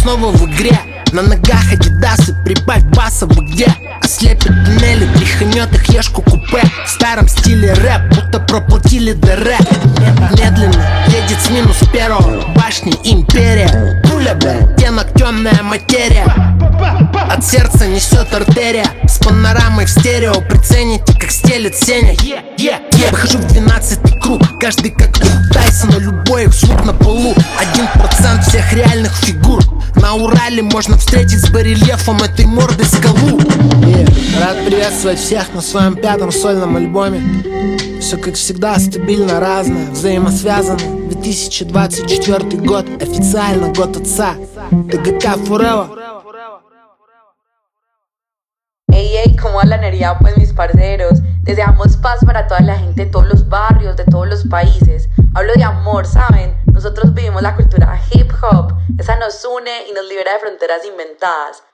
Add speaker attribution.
Speaker 1: снова в игре. На ногах адидасы, прибавь баса, вы где? Ослепят туннели, тряханет их ешку купе. В старом стиле рэп, будто проплатили ДР. Медленно едет с минус первого, башни империя. Пуля, блядь, оттенок темная материя. От сердца несет артерия. С панорамой в стерео, прицените, как стелет Сеня. Выхожу в 12-й круг, каждый как у Тайсона. Любой их звук на полу, 1% всех реальных фигур. На Урале можно встретить с барельефом этой морды скалу. Рад приветствовать всех на своем 5-м сольном альбоме. Все как всегда стабильно разное, взаимосвязано. 2024 год, официально god отца. ТГК Forever.
Speaker 2: Hey, ¿cómo va la energía, pues, mis parceros? Deseamos paz para toda la gente de todos los barrios, de todos los países. Hablo de amor, ¿saben? Nosotros vivimos la cultura hip hop. Esa nos une y nos libera de fronteras inventadas.